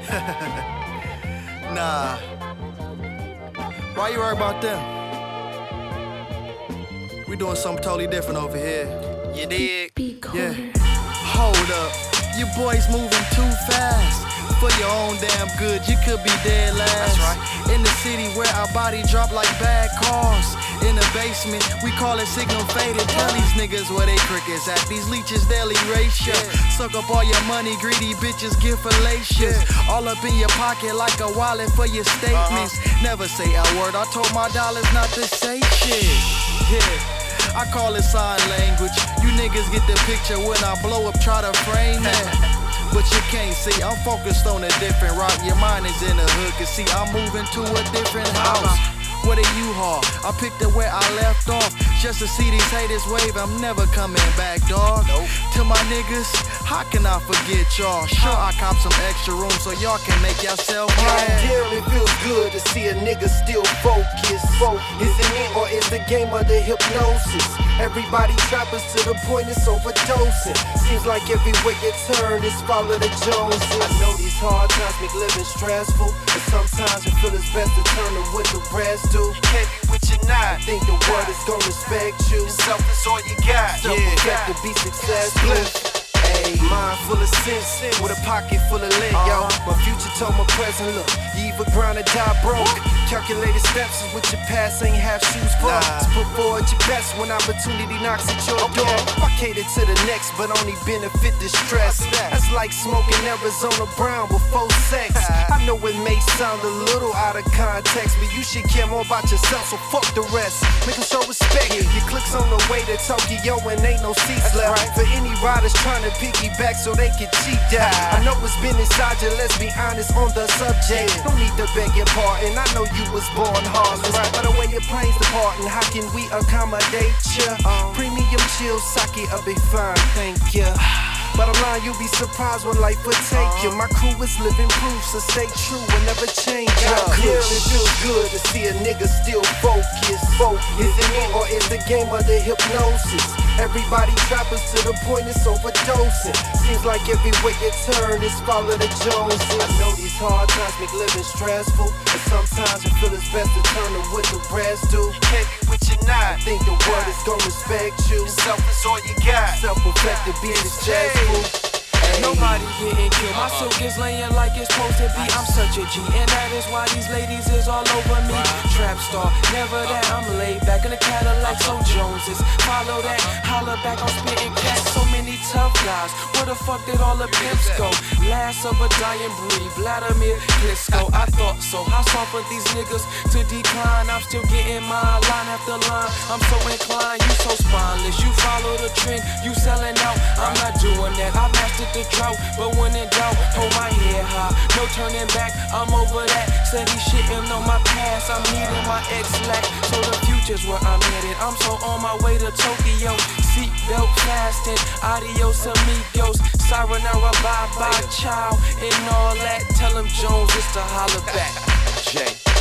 Nah. Why you worry about them? We doing something totally different over here. You dig? Yeah. Hold up. You boys moving too fast. For your own damn good, you could be dead last. That's right. In the city where our body drop like bad cars. In the basement, we call it signal faded. Tell these niggas where they crickets at. These leeches daily race ya. Suck up all your money, greedy bitches get fallacious. All up in your pocket like a wallet for your statements. Never say a word, I told my dollars not to say shit. Yeah, I call it sign language. You niggas get the picture when I blow up, try to frame it. But you can't see, I'm focused on a different route. Your mind is in the hood, cause see, I'm moving to a different house. What a U-Haul, I picked up where I left off. Just to see these haters wave, I'm never coming back, dawg. To my niggas, how can I forget y'all? Sure, I cop some extra room so y'all can make yourself mad. Damn, it feels good to see a nigga still focused. Is it me or is the game of the hypnosis? Everybody trappers to the point it's overdosing. Seems like everywhere you turn, it's follow the Joneses. I know these hard times make living stressful, and sometimes you feel it's best to turn to what the rest do. You can't be what you're not. Think the world is gonna respect you. Yourself is all you got. Self-respect to be successful. Mind full of sense, with a pocket full of lint, yo. My future told my present, look, you either grind or die broke. Calculated steps is what your past ain't have shoes for. So put forward your best when opportunity knocks at your door. I cater to the next, but only benefit the stress. That's like smoking Arizona Brown before sex. I know it may sound a little out of context, but you should care more about yourself, so fuck the rest. Make them show respect. Your clicks on the way to Tokyo and ain't no seats left. For any riders trying to piggyback so they can cheat that. I know it's been inside you, let's be honest on the subject. Don't need to beg your pardon, I know you was born heartless. By the way your planes departing, how can we accommodate ya? Premium chill, sake, I'll be fine, thank ya. Bottom line, you'll be surprised when life will take you. My crew is living proof, so stay true and never change up. Damn, it feels good to see a nigga still focused. Is it me or is the game of the hypnosis? Everybody trappers to the point it's overdosing. Seems like everywhere you turn, it's follow the Joneses. I know these hard times make living stressful, and sometimes you feel it's best to turn to what the rest do. You can't be what you're not. Think the world is gonna respect you. Yourself is all you got. Self-respect to be successful. Nobody getting killed, my silk is laying like it's supposed to be. I'm such a G, and that is why these ladies is all over me. Trap star, never that, I'm laid back in the Cadillac, so Joneses. Follow that, holler back, I'm spitting cats. So many tough guys, where the fuck did all the pimps go? Last of a dying breed, Vladimir Klitschko. I thought so, how soft for these niggas to decline? I'm still getting mine, line after line. I'm so inclined, you so spineless. You follow the trend, you selling out. I'm not doing that, I mastered the drought, but when in doubt, hold my head high, no turning back, I'm over that. Steady shitting on my past, I'm needing my ex-lack, so the future's where I'm headed. I'm so on my way to Tokyo, seatbelt fasten, adios amigos, sayonara, bye-bye, ciao, and all that. Tell them Jones is to holler back, Jay.